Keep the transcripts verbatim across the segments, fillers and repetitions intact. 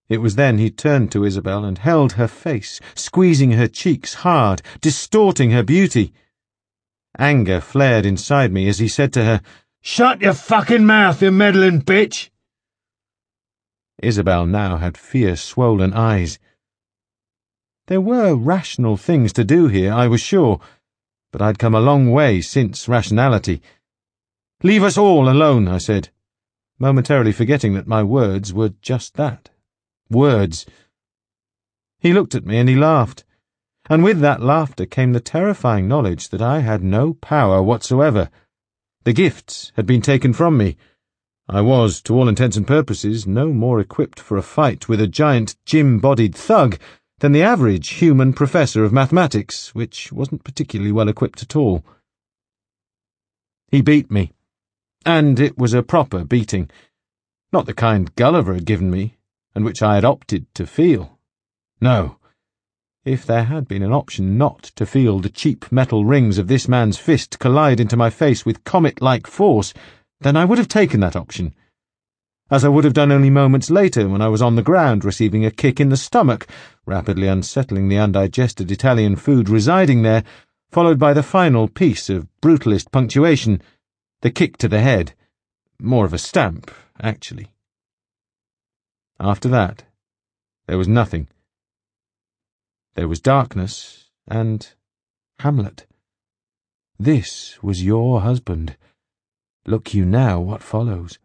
It was then he turned to Isabel and held her face, squeezing her cheeks hard, distorting her beauty. Anger flared inside me as he said to her, "Shut your fucking mouth, you meddling bitch!" Isabel now had fear-swollen eyes. There were rational things to do here, I was sure, but I'd come a long way since rationality. "Leave us all alone," I said, momentarily forgetting that my words were just that. Words. He looked at me and he laughed, and with that laughter came the terrifying knowledge that I had no power whatsoever. The gifts had been taken from me. I was, to all intents and purposes, no more equipped for a fight with a giant gym-bodied thug than the average human professor of mathematics, which wasn't particularly well equipped at all. He beat me, and it was a proper beating, not the kind Gulliver had given me, and which I had opted to feel. No, if there had been an option not to feel the cheap metal rings of this man's fist collide into my face with comet-like force, then I would have taken that option, as I would have done only moments later when I was on the ground receiving a kick in the stomach, rapidly unsettling the undigested Italian food residing there, followed by the final piece of brutalist punctuation, the kick to the head. More of a stamp, actually. After that, there was nothing. There was darkness and Hamlet. This was your husband. Look you now what follows.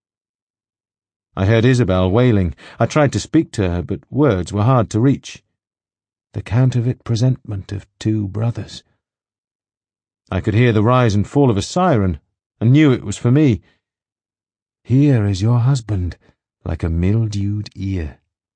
I heard Isabel wailing. I tried to speak to her, but words were hard to reach. The counterfeit presentment of two brothers. I could hear the rise and fall of a siren, and knew it was for me. Here is your husband, like a mildewed ear.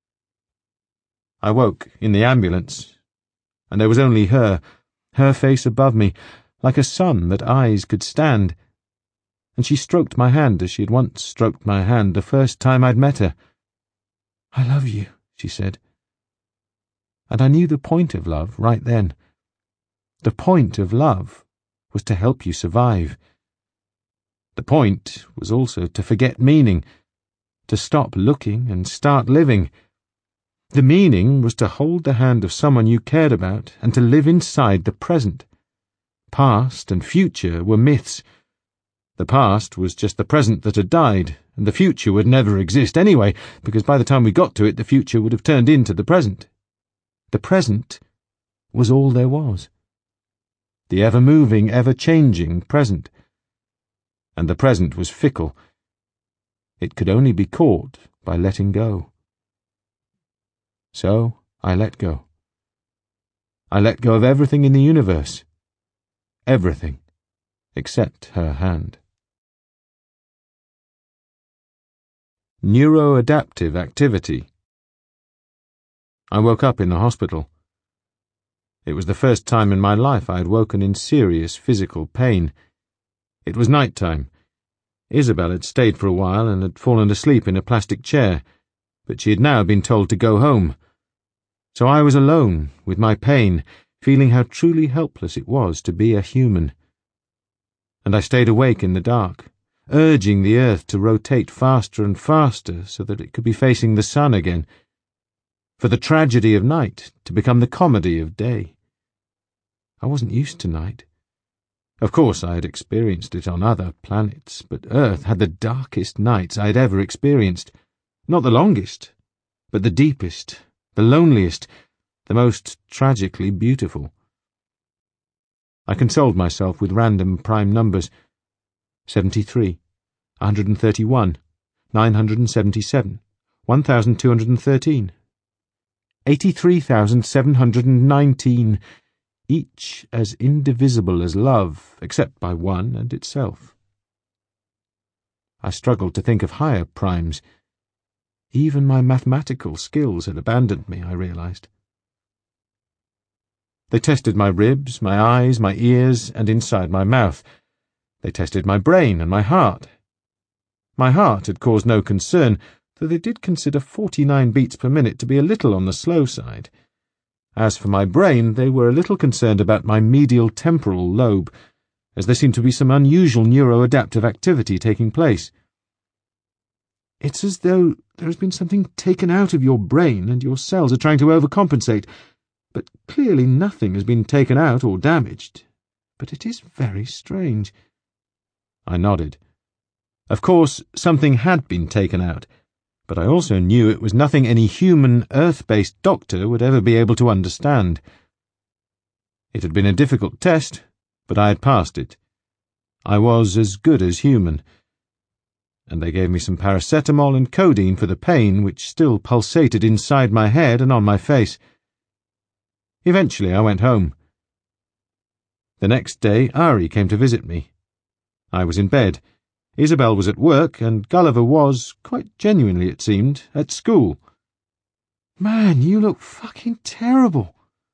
I woke in the ambulance, and there was only her, her face above me, like a sun that eyes could stand, and she stroked my hand as she had once stroked my hand the first time I'd met her. "I love you," she said. And I knew the point of love right then. The point of love was to help you survive. The point was also to forget meaning, to stop looking and start living. The meaning was to hold the hand of someone you cared about and to live inside the present. Past and future were myths. The past was just the present that had died, and the future would never exist anyway, because by the time we got to it, the future would have turned into the present. The present was all there was. The ever-moving, ever-changing present. And the present was fickle. It could only be caught by letting go. So I let go. I let go of everything in the universe. Everything, except her hand. Neuroadaptive activity. I woke up in the hospital. It was the first time in my life I had woken in serious physical pain. It was night time. Isabel had stayed for a while and had fallen asleep in a plastic chair, but she had now been told to go home. So I was alone, with my pain, feeling how truly helpless it was to be a human. And I stayed awake in the dark, urging the earth to rotate faster and faster so that it could be facing the sun again, for the tragedy of night to become the comedy of day. I wasn't used to night. Of course I had experienced it on other planets, but Earth had the darkest nights I had ever experienced. Not the longest, but the deepest, the loneliest, the most tragically beautiful. I consoled myself with random prime numbers. Seventy-three, one hundred thirty-one, nine hundred seventy-seven, one thousand two hundred thirteen, eighty-three thousand seven hundred nineteen, each as indivisible as love, except by one and itself. I struggled to think of higher primes. Even my mathematical skills had abandoned me, I realized. They tested my ribs, my eyes, my ears, and inside my mouth. They tested my brain and my heart. My heart had caused no concern, though they did consider forty-nine beats per minute to be a little on the slow side. As for my brain, they were a little concerned about my medial temporal lobe, as there seemed to be some unusual neuroadaptive activity taking place. It's as though there has been something taken out of your brain and your cells are trying to overcompensate, but clearly nothing has been taken out or damaged. But it is very strange. I nodded. Of course, something had been taken out, but I also knew it was nothing any human, Earth-based doctor would ever be able to understand. It had been a difficult test, but I had passed it. I was as good as human. And they gave me some paracetamol and codeine for the pain which still pulsated inside my head and on my face. Eventually I went home. The next day Ari came to visit me. I was in bed. Isabel was at work, and Gulliver was, quite genuinely it seemed, at school. "Man, you look fucking terrible."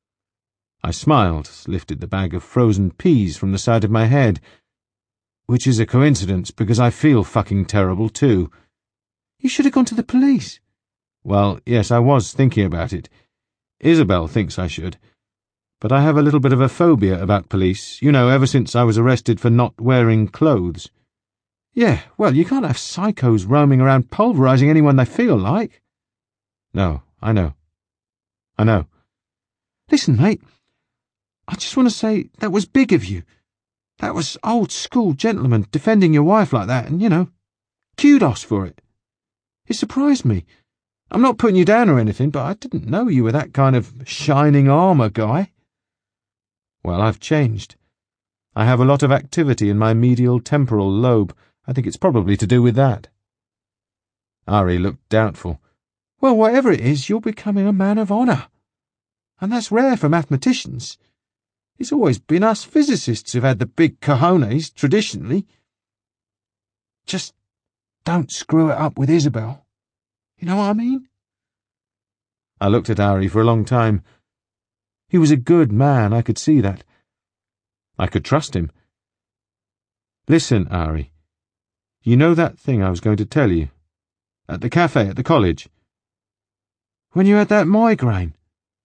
I smiled, lifted the bag of frozen peas from the side of my head. Which is a coincidence, because I feel fucking terrible too. "You should have gone to the police." "Well, yes, I was thinking about it. Isabel thinks I should. But I have a little bit of a phobia about police, you know, ever since I was arrested for not wearing clothes." "Yeah, well, you can't have psychos roaming around pulverizing anyone they feel like." "No, I know. I know." "Listen, mate, I just want to say that was big of you. That was old-school gentleman defending your wife like that, and, you know, kudos for it. It surprised me. I'm not putting you down or anything, but I didn't know you were that kind of shining armour guy." "Well, I've changed. I have a lot of activity in my medial temporal lobe. I think it's probably to do with that." Ari looked doubtful. "Well, whatever it is, you're becoming a man of honour. And that's rare for mathematicians. It's always been us physicists who've had the big cojones, traditionally. Just don't screw it up with Isabel. You know what I mean?" I looked at Ari for a long time. He was a good man, I could see that. I could trust him. "Listen, Ari, you know that thing I was going to tell you? At the cafe at the college?" "When you had that migraine?"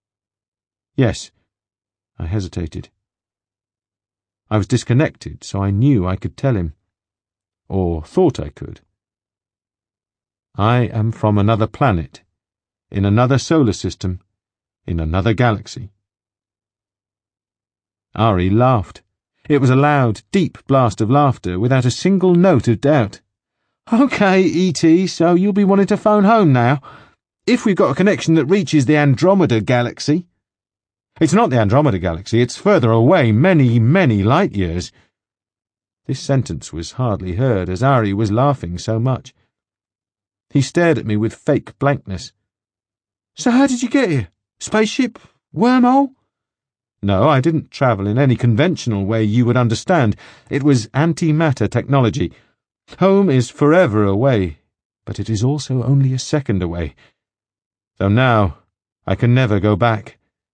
"Yes." I hesitated. I was disconnected, so I knew I could tell him. Or thought I could. I am from another planet, in another solar system, in another galaxy. Ari laughed. It was a loud, deep blast of laughter, without a single note of doubt. "Okay, E T, so you'll be wanting to phone home now, if we've got a connection that reaches the Andromeda Galaxy." "It's not the Andromeda Galaxy, it's further away, many, many light years." This sentence was hardly heard, as Ari was laughing so much. He stared at me with fake blankness. "So how did you get here? Spaceship? Wormhole?" "No, I didn't travel in any conventional way you would understand. It was antimatter technology. Home is forever away, but it is also only a second away. Though now I can never go back."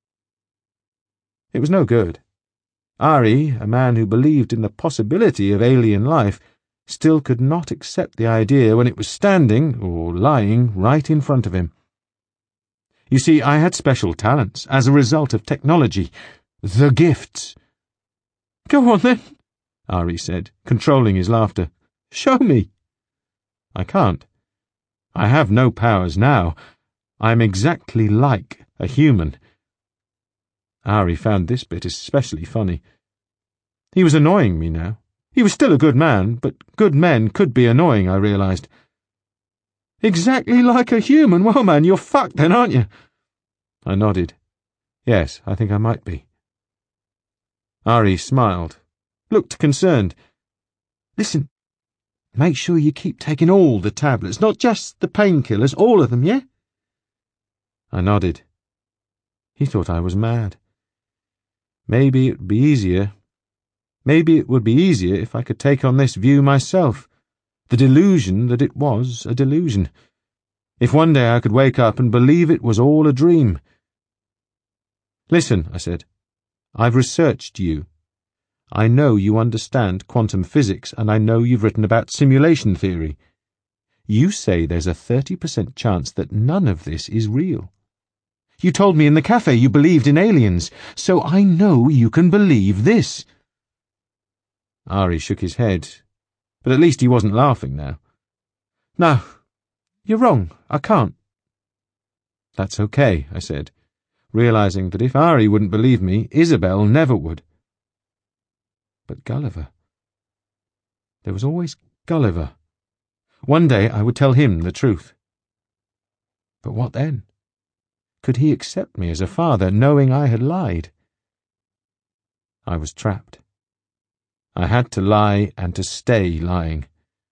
It was no good. Ari, a man who believed in the possibility of alien life, still could not accept the idea when it was standing, or lying, right in front of him. You see, I had special talents as a result of technology. The gifts. "Go on then," Ari said, controlling his laughter. "Show me." "I can't. I have no powers now. I'm exactly like a human." Ari found this bit especially funny. He was annoying me now. He was still a good man, but good men could be annoying, I realised. "Exactly like a human? Well, man, you're fucked then, aren't you?" I nodded. "Yes, I think I might be." Ari smiled, looked concerned. "Listen, make sure you keep taking all the tablets, not just the painkillers, all of them, yeah?" I nodded. He thought I was mad. Maybe it would be easier. Maybe it would be easier if I could take on this view myself, the delusion that it was a delusion. If one day I could wake up and believe it was all a dream. "Listen," I said, "I've researched you. I know you understand quantum physics, and I know you've written about simulation theory. You say there's a thirty percent chance that none of this is real. You told me in the cafe you believed in aliens, so I know you can believe this." Ari shook his head, but at least he wasn't laughing now. "No, You're wrong. I can't. That's okay, I said, realizing that if Ari wouldn't believe me, Isabel never would. But Gulliver. There was always Gulliver. One day I would tell him the truth. But what then? Could he accept me as a father, knowing I had lied? I was trapped. I had to lie and to stay lying.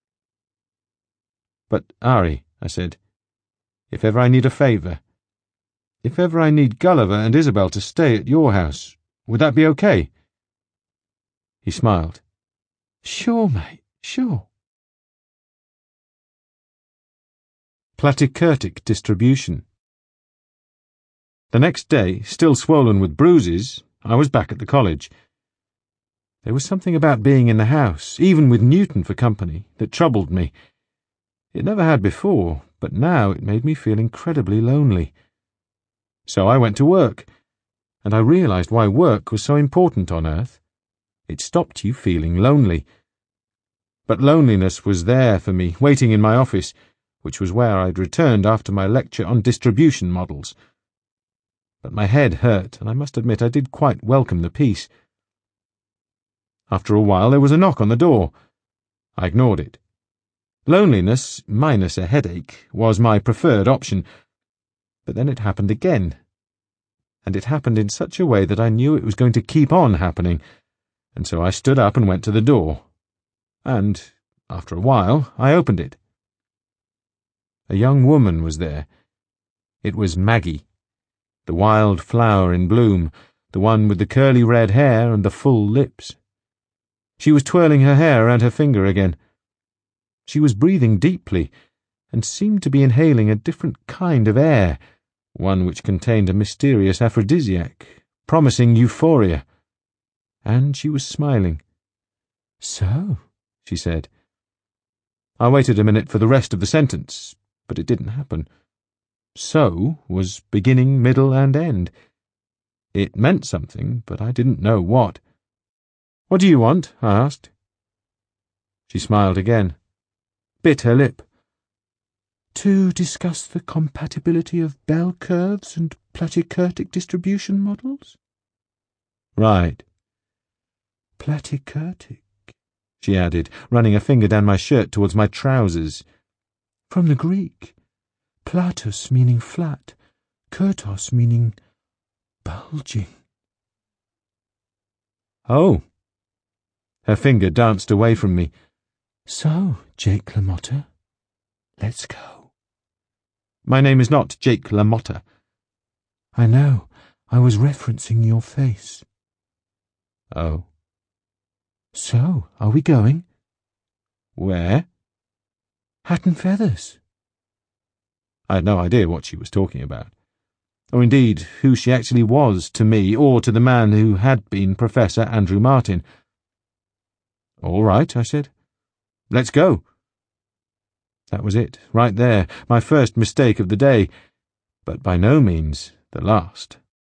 But, Ari, I said, if ever I need a favour, if ever I need Gulliver and Isabel to stay at your house, would that be okay? He smiled. Sure, mate, sure. Platykurtic distribution. The next day, still swollen with bruises, I was back at the college. There was something about being in the house, even with Newton for company, that troubled me. It never had before, but now it made me feel incredibly lonely. So I went to work, and I realized why work was so important on Earth. It stopped you feeling lonely. But loneliness was there for me, waiting in my office, which was where I'd returned after my lecture on distribution models. But my head hurt, and I must admit I did quite welcome the peace. After a while there was a knock on the door. I ignored it. Loneliness, minus a headache, was my preferred option. But then it happened again. And it happened in such a way that I knew it was going to keep on happening, and so I stood up and went to the door. And, after a while, I opened it. A young woman was there. It was Maggie, the wild flower in bloom, the one with the curly red hair and the full lips. She was twirling her hair around her finger again. She was breathing deeply, and seemed to be inhaling a different kind of air, one which contained a mysterious aphrodisiac, promising euphoria. And she was smiling. So, she said. I waited a minute for the rest of the sentence, but it didn't happen. So was beginning, middle, and end. It meant something, but I didn't know what. What do you want? I asked. She smiled again, bit her lip. To discuss the compatibility of bell curves and platykurtic distribution models? Right. Platykurtic, she added, running a finger down my shirt towards my trousers. From the Greek. Platus meaning flat, kurtos meaning bulging. Oh. Her finger danced away from me. So, Jake LaMotta, let's go. My name is not Jake LaMotta. I know. I was referencing your face. Oh. So, are we going? Where? Hat and Feathers. I had no idea what she was talking about, or indeed who she actually was to me or to the man who had been Professor Andrew Martin. All right, I said. Let's go. That was it, right there, my first mistake of the day, but by no means the last.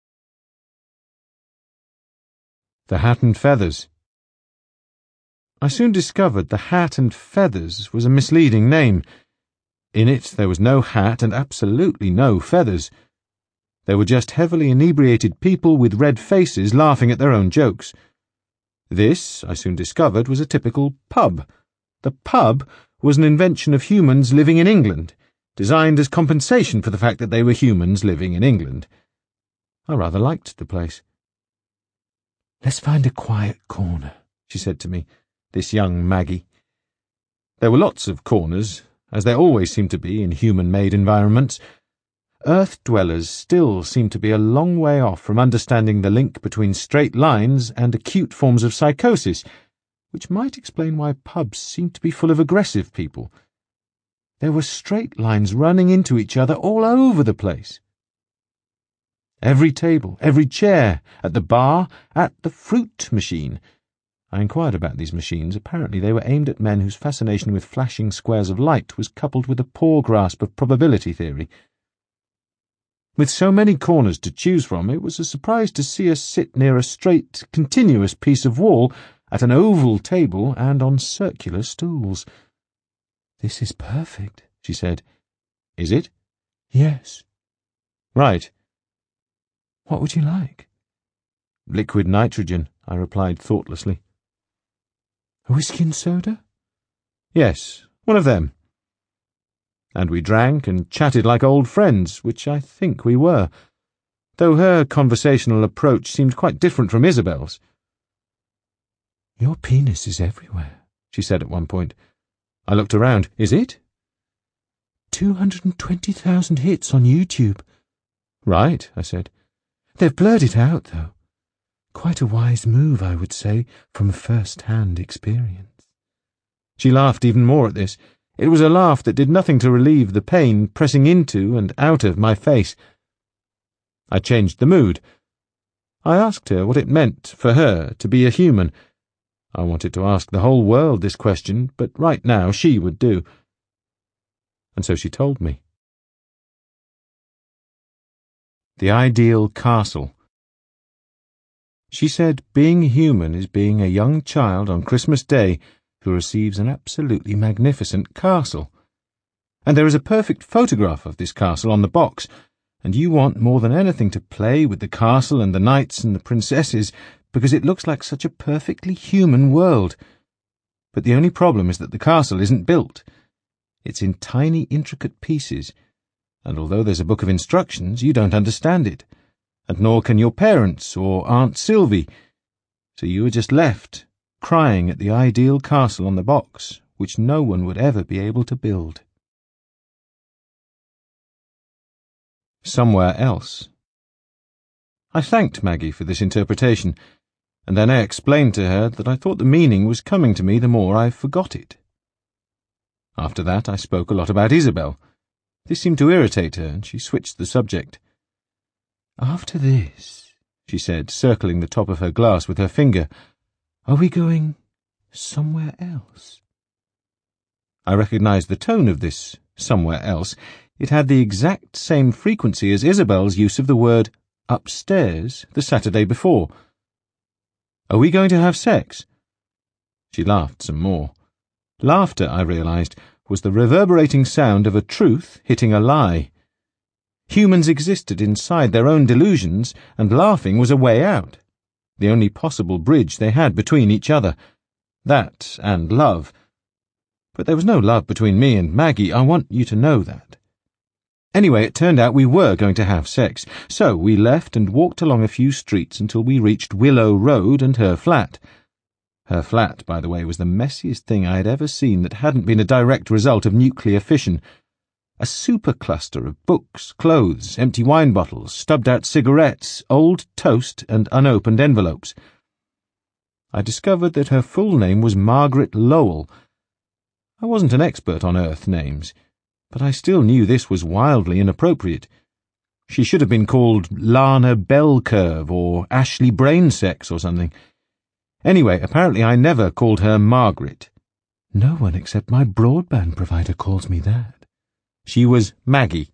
The Hat and Feathers. I soon discovered the Hat and Feathers was a misleading name. In it there was no hat and absolutely no feathers. There were just heavily inebriated people with red faces laughing at their own jokes. This, I soon discovered, was a typical pub. The pub was an invention of humans living in England, designed as compensation for the fact that they were humans living in England. I rather liked the place. Let's find a quiet corner, she said to me, this young Maggie. There were lots of corners, as there always seem to be in human-made environments. Earth-dwellers still seem to be a long way off from understanding the link between straight lines and acute forms of psychosis, which might explain why pubs seemed to be full of aggressive people. There were straight lines running into each other all over the place. Every table, every chair, at the bar, at the fruit machine. I inquired about these machines. Apparently they were aimed at men whose fascination with flashing squares of light was coupled with a poor grasp of probability theory. With so many corners to choose from, it was a surprise to see us sit near a straight, continuous piece of wall, at an oval table and on circular stools. This is perfect, she said. Is it? Yes. Right. What would you like? Liquid nitrogen, I replied thoughtlessly. A whiskey and soda? Yes, one of them. And we drank and chatted like old friends, which I think we were, though her conversational approach seemed quite different from Isabel's. Your penis is everywhere, she said at one point. I looked around. Is it? Two hundred and twenty thousand hits on YouTube. Right, I said. They've blurred it out, though. Quite a wise move, I would say, from first-hand experience. She laughed even more at this. It was a laugh that did nothing to relieve the pain pressing into and out of my face. I changed the mood. I asked her what it meant for her to be a human. I wanted to ask the whole world this question, but right now she would do. And so she told me. The ideal castle. She said being human is being a young child on Christmas Day who receives an absolutely magnificent castle. And there is a perfect photograph of this castle on the box, and you want more than anything to play with the castle and the knights and the princesses because it looks like such a perfectly human world. But the only problem is that the castle isn't built. It's in tiny, intricate pieces, and although there's a book of instructions, you don't understand it, and nor can your parents or Aunt Sylvie, so you are just left, crying at the ideal castle on the box, which no one would ever be able to build. Somewhere else. I thanked Maggie for this interpretation, and then I explained to her that I thought the meaning was coming to me the more I forgot it. After that, I spoke a lot about Isabel. This seemed to irritate her, and she switched the subject. After this, she said, circling the top of her glass with her finger, are we going somewhere else? I recognized the tone of this somewhere else. It had the exact same frequency as Isabel's use of the word upstairs the Saturday before. Are we going to have sex? She laughed some more. Laughter, I realized, was the reverberating sound of a truth hitting a lie. Humans existed inside their own delusions, and laughing was a way out, the only possible bridge they had between each other. That and love. But there was no love between me and Maggie, I want you to know that. Anyway, it turned out we were going to have sex, so we left and walked along a few streets until we reached Willow Road and her flat. Her flat, by the way, was the messiest thing I had ever seen that hadn't been a direct result of nuclear fission. A supercluster of books, clothes, empty wine bottles, stubbed-out cigarettes, old toast, and unopened envelopes. I discovered that her full name was Margaret Lowell. I wasn't an expert on Earth names, but I still knew this was wildly inappropriate. She should have been called Lana Bellcurve or Ashley Brainsex or something. Anyway, apparently I never called her Margaret. No one except my broadband provider calls me that. She was Maggie.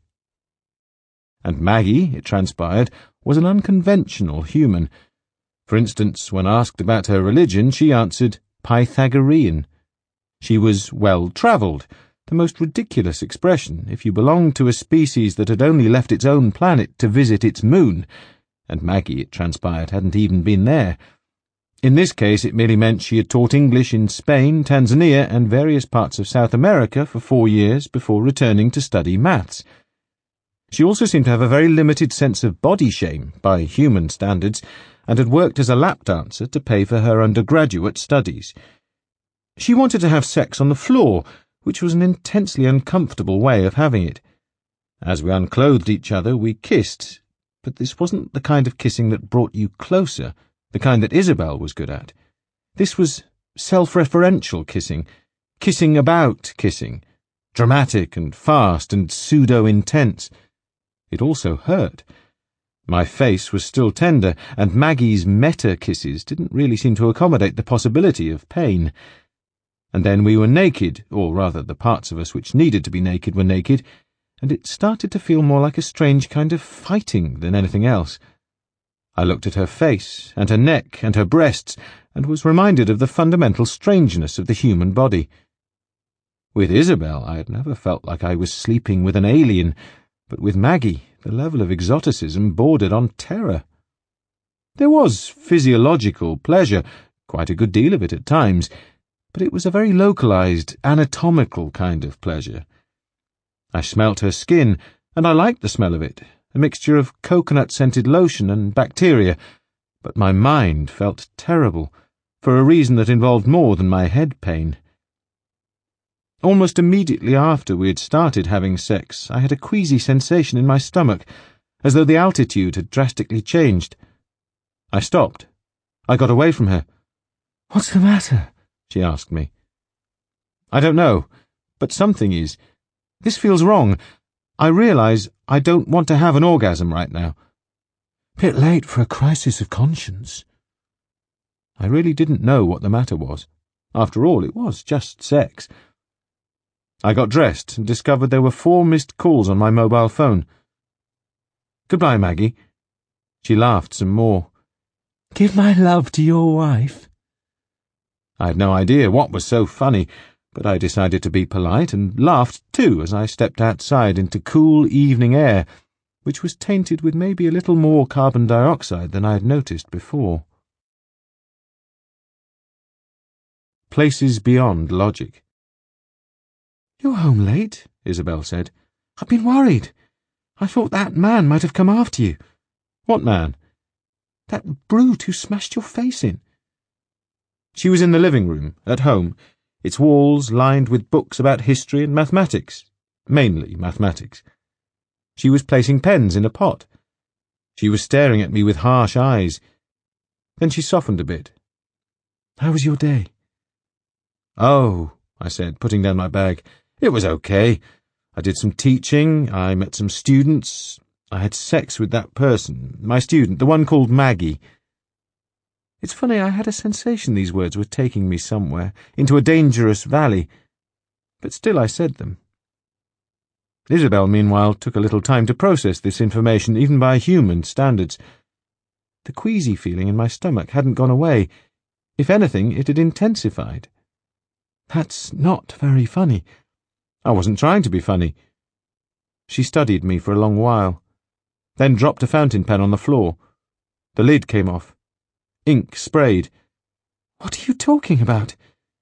And Maggie, it transpired, was an unconventional human. For instance, when asked about her religion, she answered Pythagorean. She was well-travelled, the most ridiculous expression if you belonged to a species that had only left its own planet to visit its moon, and Maggie, it transpired, hadn't even been there. In this case, it merely meant she had taught English in Spain, Tanzania, and various parts of South America for four years before returning to study maths. She also seemed to have a very limited sense of body shame, by human standards, and had worked as a lap dancer to pay for her undergraduate studies. She wanted to have sex on the floor, which was an intensely uncomfortable way of having it. As we unclothed each other, we kissed, but this wasn't the kind of kissing that brought you closer, the kind that Isabel was good at. This was self-referential kissing, kissing about kissing, dramatic and fast and pseudo-intense. It also hurt. My face was still tender, and Maggie's meta-kisses didn't really seem to accommodate the possibility of pain. And then we were naked, or rather the parts of us which needed to be naked were naked, and it started to feel more like a strange kind of fighting than anything else. I looked at her face, and her neck, and her breasts, and was reminded of the fundamental strangeness of the human body. With Isabel, I had never felt like I was sleeping with an alien, but with Maggie, the level of exoticism bordered on terror. There was physiological pleasure, quite a good deal of it at times, but it was a very localized, anatomical kind of pleasure. I smelt her skin, and I liked the smell of it, a mixture of coconut-scented lotion and bacteria, but my mind felt terrible, for a reason that involved more than my head pain. Almost immediately after we had started having sex, I had a queasy sensation in my stomach, as though the altitude had drastically changed. I stopped. I got away from her. "What's the matter?" she asked me. "I don't know, but something is. This feels wrong. I realize I don't want to have an orgasm right now." "Bit late for a crisis of conscience." I really didn't know what the matter was. After all, it was just sex. I got dressed and discovered there were four missed calls on my mobile phone. "Goodbye, Maggie." She laughed some more. "Give my love to your wife." I had no idea what was so funny, but I decided to be polite and laughed too as I stepped outside into cool evening air, which was tainted with maybe a little more carbon dioxide than I had noticed before. Places beyond logic. "You're home late," Isabel said. "I've been worried. I thought that man might have come after you." "What man?" "That brute who smashed your face in." She was in the living room, at home, its walls lined with books about history and mathematics, mainly mathematics. She was placing pens in a pot. She was staring at me with harsh eyes. Then she softened a bit. "How was your day?" "Oh," I said, putting down my bag. "It was okay. I did some teaching, I met some students, I had sex with that person, my student, the one called Maggie." It's funny, I had a sensation these words were taking me somewhere, into a dangerous valley, but still I said them. Isabel, meanwhile, took a little time to process this information, even by human standards. The queasy feeling in my stomach hadn't gone away. If anything, it had intensified. "That's not very funny." I wasn't trying to be funny. She studied me for a long while, then dropped a fountain pen on the floor. The lid came off. Ink sprayed. "What are you talking about?"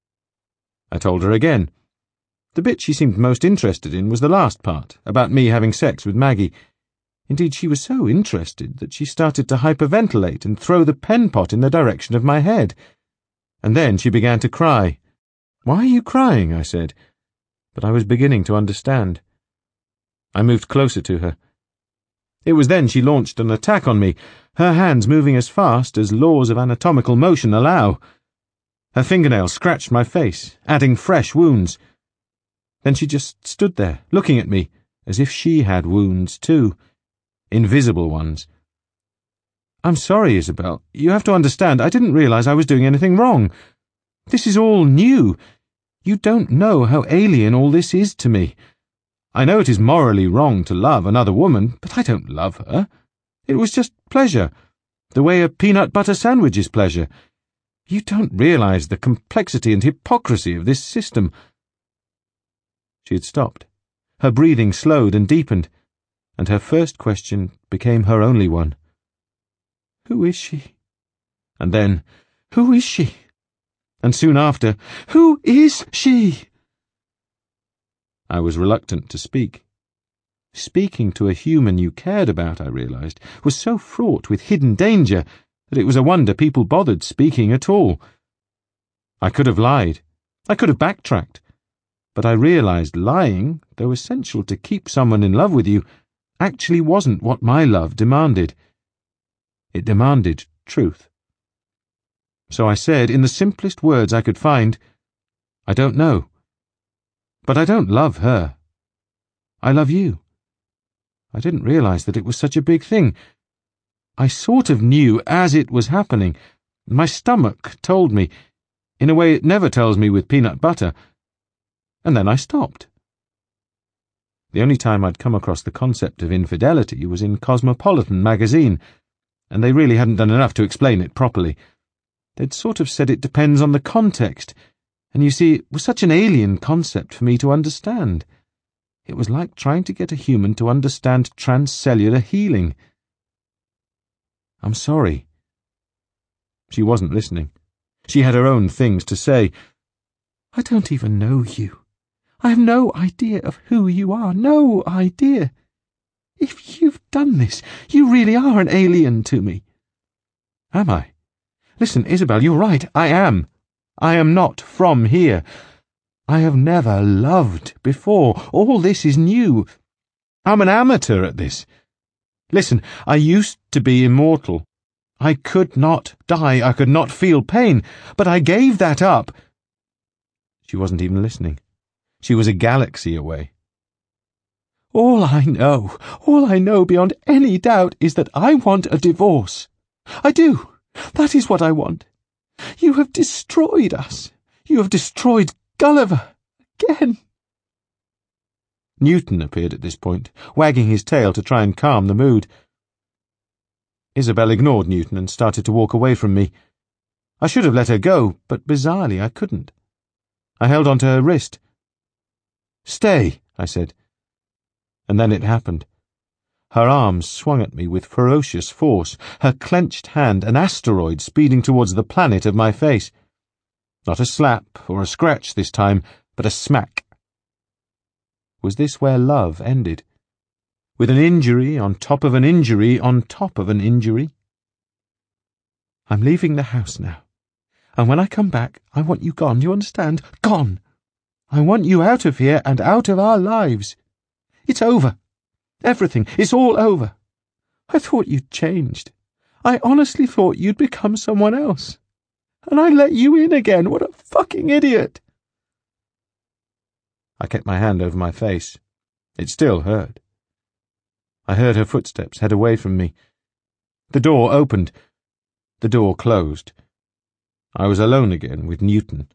I told her again. The bit she seemed most interested in was the last part, about me having sex with Maggie. Indeed, she was so interested that she started to hyperventilate and throw the pen pot in the direction of my head. And then she began to cry. "Why are you crying?" I said, but I was beginning to understand. I moved closer to her. It was then she launched an attack on me, her hands moving as fast as laws of anatomical motion allow. Her fingernails scratched my face, adding fresh wounds. Then she just stood there, looking at me, as if she had wounds too, invisible ones. "I'm sorry, Isabel. You have to understand, I didn't realize I was doing anything wrong. This is all new. You don't know how alien all this is to me. I know it is morally wrong to love another woman, but I don't love her. It was just pleasure, the way a peanut butter sandwich is pleasure. You don't realize the complexity and hypocrisy of this system." She had stopped. Her breathing slowed and deepened, and her first question became her only one. "Who is she?" And then, "Who is she?" And soon after, "Who is she?" I was reluctant to speak. Speaking to a human you cared about, I realized, was so fraught with hidden danger that it was a wonder people bothered speaking at all. I could have lied. I could have backtracked. But I realized lying, though essential to keep someone in love with you, actually wasn't what my love demanded. It demanded truth. So I said, in the simplest words I could find, "I don't know. But I don't love her. I love you." I didn't realize that it was such a big thing. I sort of knew as it was happening. My stomach told me, in a way it never tells me with peanut butter. And then I stopped. The only time I'd come across the concept of infidelity was in Cosmopolitan magazine, and they really hadn't done enough to explain it properly. They'd sort of said it depends on the context, And you see, it was such an alien concept for me to understand. It was like trying to get a human to understand transcellular healing. I'm sorry. She wasn't listening. She had her own things to say. I don't even know you. I have no idea of who you are, no idea. If you've done this, you really are an alien to me. Am I? Listen, Isabel, you're right, I am. I am not from here. I have never loved before. All this is new. I'm an amateur at this. Listen, I used to be immortal. I could not die, I could not feel pain, but I gave that up. She wasn't even listening. She was a galaxy away. All I know, all I know beyond any doubt is that I want a divorce. I do. That is what I want. You have destroyed us. You have destroyed Gulliver. Again. Newton appeared at this point, wagging his tail to try and calm the mood. Isabel ignored Newton and started to walk away from me. I should have let her go, but bizarrely I couldn't. I held onto her wrist. Stay, I said. And then it happened. Her arms swung at me with ferocious force, her clenched hand an asteroid speeding towards the planet of my face. Not a slap or a scratch this time, but a smack. Was this where love ended? With an injury on top of an injury on top of an injury? I'm leaving the house now, and when I come back, I want you gone, you understand? Gone! I want you out of here and out of our lives. It's over. Everything. It's all over. I thought you'd changed. I honestly thought you'd become someone else. And I let you in again. What a fucking idiot. I kept my hand over my face. It still hurt. I heard her footsteps head away from me. The door opened. The door closed. I was alone again with Newton.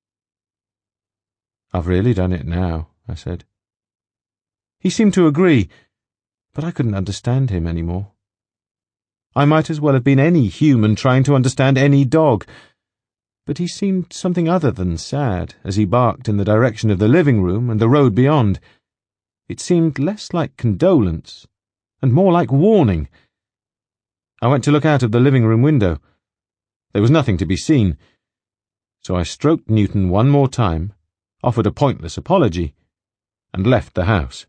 I've really done it now, I said. He seemed to agree, but I couldn't understand him any more. I might as well have been any human trying to understand any dog, but he seemed something other than sad as he barked in the direction of the living room and the road beyond. It seemed less like condolence and more like warning. I went to look out of the living room window. There was nothing to be seen, so I stroked Newton one more time, offered a pointless apology, and left the house.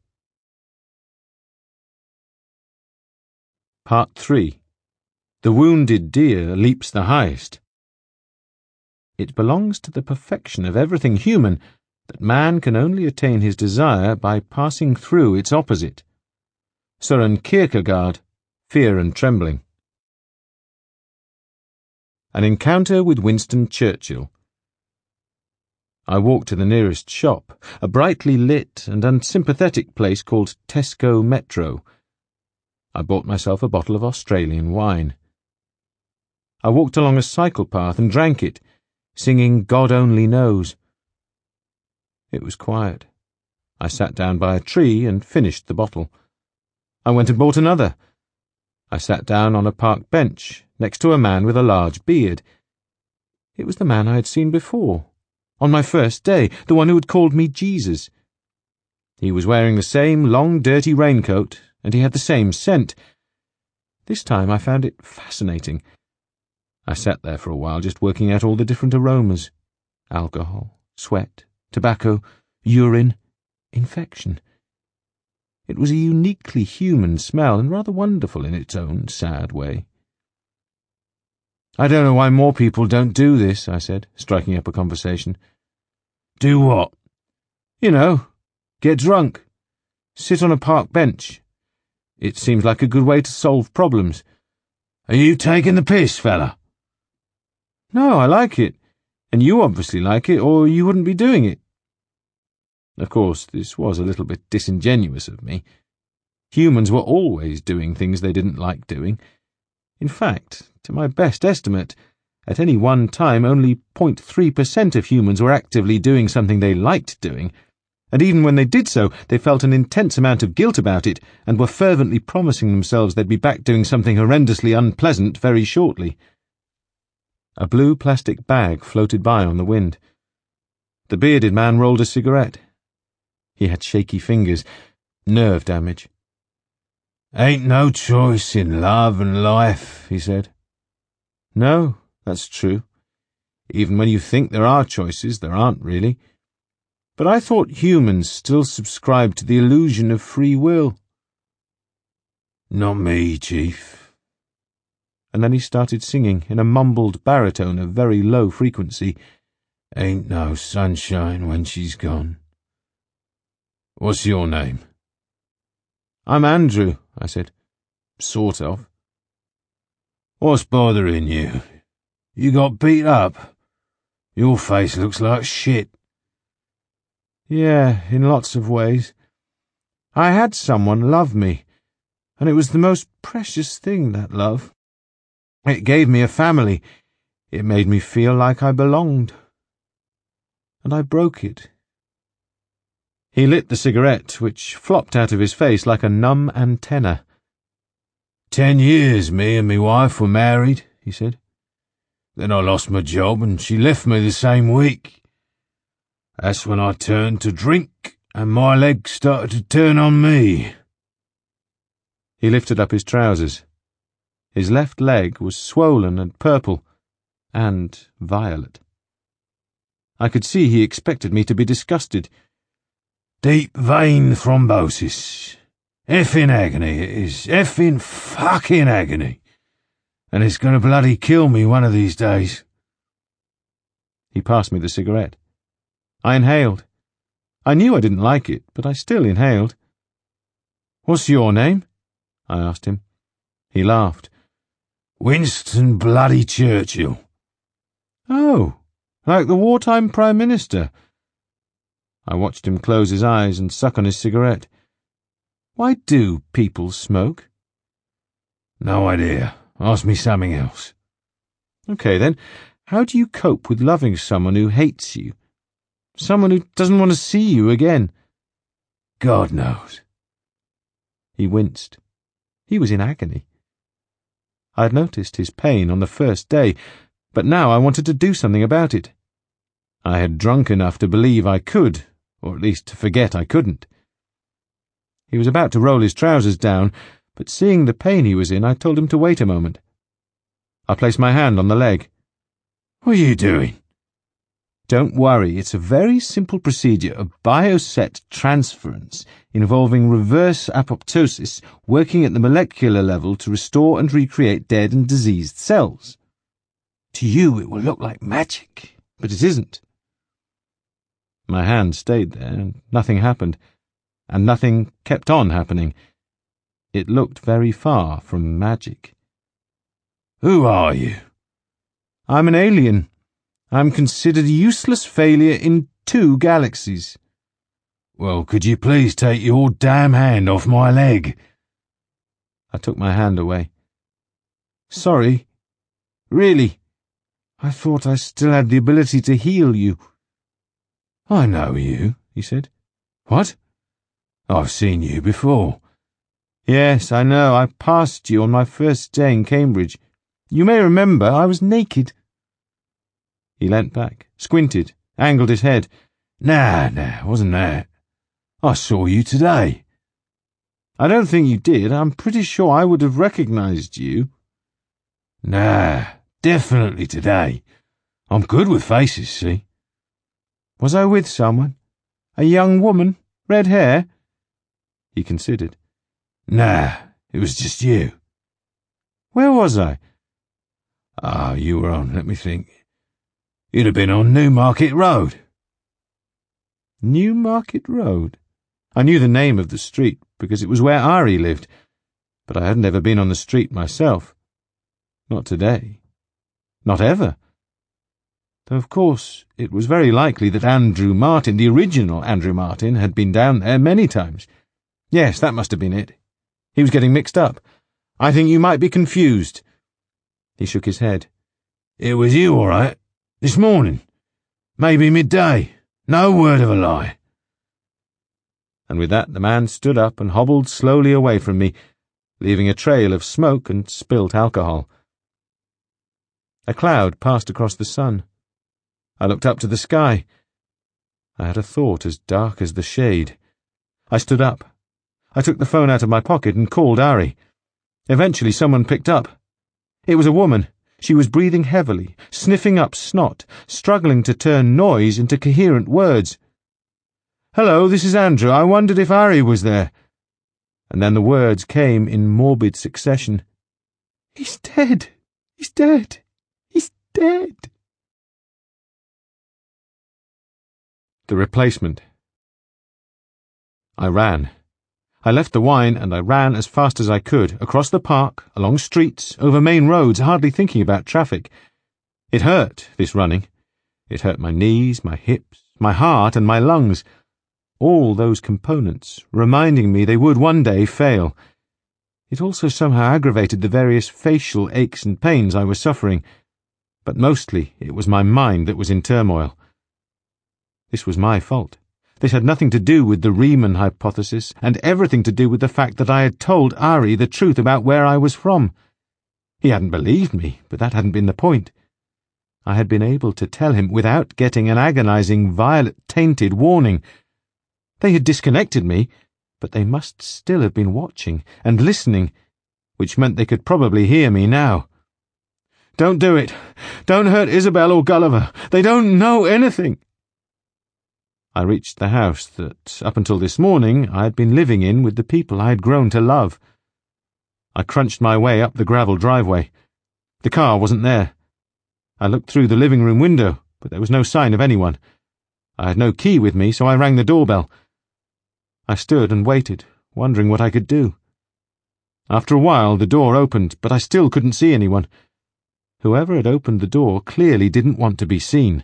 Part three. The wounded deer leaps the highest. It belongs to the perfection of everything human that man can only attain his desire by passing through its opposite. Søren Kierkegaard, Fear and Trembling. An encounter with Winston Churchill. I walked to the nearest shop, a brightly lit and unsympathetic place called Tesco Metro. I bought myself a bottle of Australian wine. I walked along a cycle path and drank it, singing God Only Knows. It was quiet. I sat down by a tree and finished the bottle. I went and bought another. I sat down on a park bench next to a man with a large beard. It was the man I had seen before, on my first day, the one who had called me Jesus. He was wearing the same long, dirty raincoat, and he had the same scent. This time I found it fascinating. I sat there for a while just working out all the different aromas. Alcohol, sweat, tobacco, urine, infection. It was a uniquely human smell and rather wonderful in its own sad way. I don't know why more people don't do this, I said, striking up a conversation. Do what? You know, get drunk. Sit on a park bench. It seems like a good way to solve problems. Are you taking the piss, fella? No, I like it. And you obviously like it, or you wouldn't be doing it. Of course, this was a little bit disingenuous of me. Humans were always doing things they didn't like doing. In fact, to my best estimate, at any one time only zero point three percent of humans were actively doing something they liked doing, and even when they did so, they felt an intense amount of guilt about it and were fervently promising themselves they'd be back doing something horrendously unpleasant very shortly. A blue plastic bag floated by on the wind. The bearded man rolled a cigarette. He had shaky fingers, nerve damage. "Ain't no choice in love and life," he said. No, that's true. Even when you think there are choices, there aren't really. But I thought humans still subscribed to the illusion of free will. "Not me, Chief." And then he started singing in a mumbled baritone of very low frequency. "Ain't no sunshine when she's gone." "What's your name?" "I'm Andrew," I said. "Sort of." "What's bothering you? You got beat up. Your face looks like shit." "Yeah, in lots of ways. I had someone love me, and it was the most precious thing, that love. It gave me a family. It made me feel like I belonged. And I broke it." He lit the cigarette, which flopped out of his face like a numb antenna. Ten years me and me wife were married," he said. "Then I lost my job and she left me the same week. That's when I turned to drink and my legs started to turn on me." He lifted up his trousers. His left leg was swollen and purple, and violet. I could see he expected me to be disgusted. "Deep vein thrombosis. Effing agony it is. Effing fucking agony. And it's going to bloody kill me one of these days." He passed me the cigarette. I inhaled. I knew I didn't like it, but I still inhaled. "What's your name?" I asked him. He laughed. "Winston bloody Churchill." "Oh, like the wartime Prime Minister." I watched him close his eyes and suck on his cigarette. Why do people smoke? "No idea. Ask me something else." Okay, then, how do you cope with loving someone who hates you? Someone who doesn't want to see you again? "God knows." He winced. He was in agony. I had noticed his pain on the first day, but now I wanted to do something about it. I had drunk enough to believe I could, or at least to forget I couldn't. He was about to roll his trousers down, but seeing the pain he was in, I told him to wait a moment. I placed my hand on the leg. "What are you doing?" "Don't worry, it's a very simple procedure of bioset transference involving reverse apoptosis working at the molecular level to restore and recreate dead and diseased cells. To you it will look like magic, but it isn't." My hand stayed there, and nothing happened, and nothing kept on happening. It looked very far from magic. "Who are you?" "I'm an alien. I'm considered a useless failure in two galaxies." "Well, could you please take your damn hand off my leg?" I took my hand away. "Sorry. Really. I thought I still had the ability to heal you." "I know you," he said. "What? I've seen you before." "Yes, I know. I passed you on my first day in Cambridge. You may remember I was naked." He leant back, squinted, angled his head. Nah, nah, wasn't that. I saw you today." "I don't think you did. I'm pretty sure I would have recognized you." "Nah, definitely today. I'm good with faces, see?" "Was I with someone? A young woman? Red hair?" He considered. "Nah, it was just you." "Where was I?" Ah, oh, you were on, let me think. You'd have been on Newmarket Road." Newmarket Road? I knew the name of the street because it was where Ari lived, but I hadn't ever been on the street myself. Not today. Not ever. Though, of course, it was very likely that Andrew Martin, the original Andrew Martin, had been down there many times. Yes, that must have been it. He was getting mixed up. "I think you might be confused." He shook his head. "It was you, all right. This morning. Maybe midday. No word of a lie." And with that the man stood up and hobbled slowly away from me, leaving a trail of smoke and spilt alcohol. A cloud passed across the sun. I looked up to the sky. I had a thought as dark as the shade. I stood up. I took the phone out of my pocket and called Ari. Eventually someone picked up. It was a woman. She was breathing heavily, sniffing up snot, struggling to turn noise into coherent words. "Hello, this is Andrew. I wondered if Ari was there." And then the words came in morbid succession. "He's dead. He's dead. He's dead." The replacement. I ran. I left the wine and I ran as fast as I could, across the park, along streets, over main roads, hardly thinking about traffic. It hurt, this running. It hurt my knees, my hips, my heart and my lungs. All those components, reminding me they would one day fail. It also somehow aggravated the various facial aches and pains I was suffering, but mostly it was my mind that was in turmoil. This was my fault. This had nothing to do with the Riemann hypothesis, and everything to do with the fact that I had told Ari the truth about where I was from. He hadn't believed me, but that hadn't been the point. I had been able to tell him without getting an agonizing, violet-tainted warning. They had disconnected me, but they must still have been watching and listening, which meant they could probably hear me now. "Don't do it. Don't hurt Isabel or Gulliver. They don't know anything." I reached the house that, up until this morning, I had been living in with the people I had grown to love. I crunched my way up the gravel driveway. The car wasn't there. I looked through the living room window, but there was no sign of anyone. I had no key with me, so I rang the doorbell. I stood and waited, wondering what I could do. After a while, the door opened, but I still couldn't see anyone. Whoever had opened the door clearly didn't want to be seen.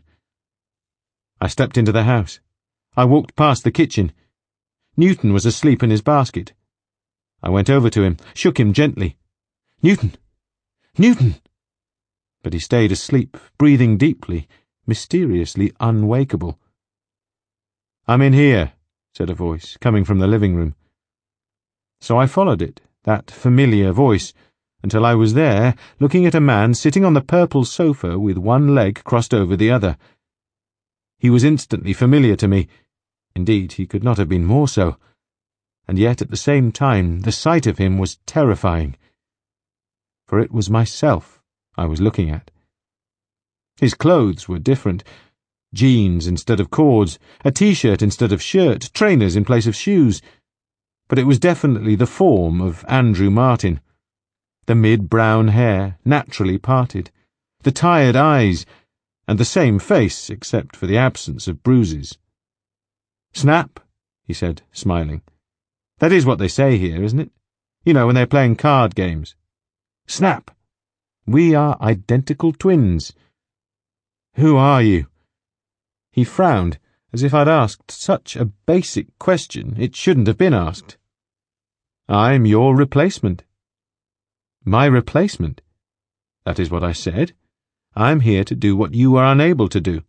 I stepped into the house. I walked past the kitchen. Newton was asleep in his basket. I went over to him, shook him gently. "Newton! Newton!" But he stayed asleep, breathing deeply, mysteriously unwakeable. "I'm in here," said a voice, coming from the living room. So I followed it, that familiar voice, until I was there, looking at a man sitting on the purple sofa with one leg crossed over the other. He was instantly familiar to me. Indeed, he could not have been more so. And yet, at the same time, the sight of him was terrifying. For it was myself I was looking at. His clothes were different. Jeans instead of cords, a t-shirt instead of shirt, trainers in place of shoes. But it was definitely the form of Andrew Martin. The mid-brown hair, naturally parted. The tired eyes, and the same face, except for the absence of bruises. "Snap," he said, smiling. "That is what they say here, isn't it? You know, when they're playing card games. Snap. We are identical twins." "Who are you?" He frowned, as if I'd asked such a basic question it shouldn't have been asked. "I'm your replacement." "My replacement?" "That is what I said. I'm here to do what you are unable to do."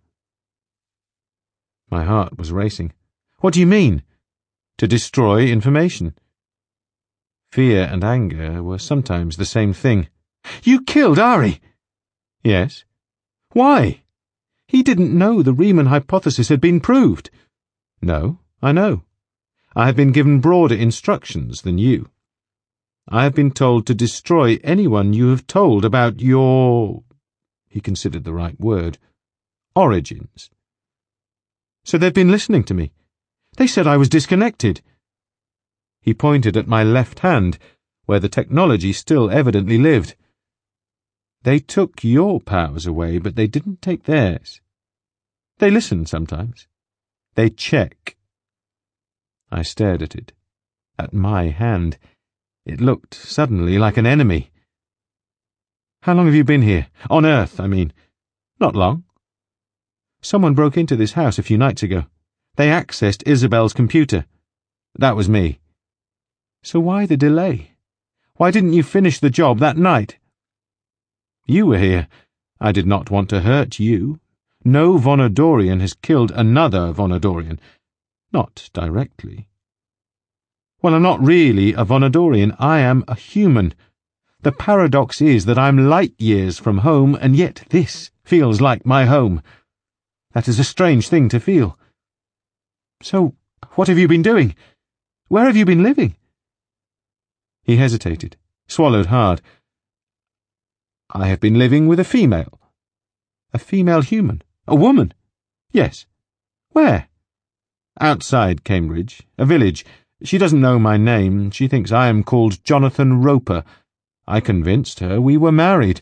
My heart was racing. "What do you mean?" "To destroy information." Fear and anger were sometimes the same thing. "You killed Ari!" "Yes." "Why?" "He didn't know the Riemann hypothesis had been proved." "No, I know. I have been given broader instructions than you. I have been told to destroy anyone you have told about your—" he considered the right word— origins. "So they've been listening to me. They said I was disconnected." He pointed at my left hand, where the technology still evidently lived. "They took your powers away, but they didn't take theirs. They listen sometimes. They check." I stared at it, at my hand. It looked suddenly like an enemy. "How long have you been here? On Earth, I mean." "Not long." "Someone broke into this house a few nights ago. They accessed Isabel's computer. That was me." "So why the delay? Why didn't you finish the job that night?" "You were here. I did not want to hurt you. No Vonodorian has killed another Vonodorian. Not directly." "Well, I'm not really a Vonodorian. I am a human. The paradox is that I'm light years from home, and yet this feels like my home. That is a strange thing to feel. So, what have you been doing? Where have you been living? He hesitated, swallowed hard. I have been living with a female. A female human? A woman? Yes. Where? Outside Cambridge, a village. She doesn't know my name. She thinks I am called Jonathan Roper. I convinced her we were married.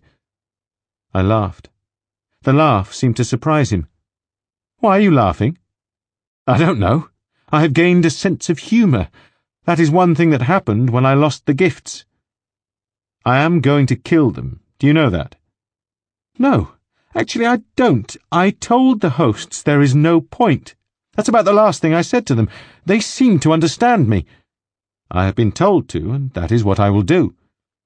I laughed. The laugh seemed to surprise him. Why are you laughing? I don't know. I have gained a sense of humour. That is one thing that happened when I lost the gifts. I am going to kill them. Do you know that? No, actually I don't. I told the hosts there is no point. That's about the last thing I said to them. They seem to understand me. I have been told to, and that is what I will do.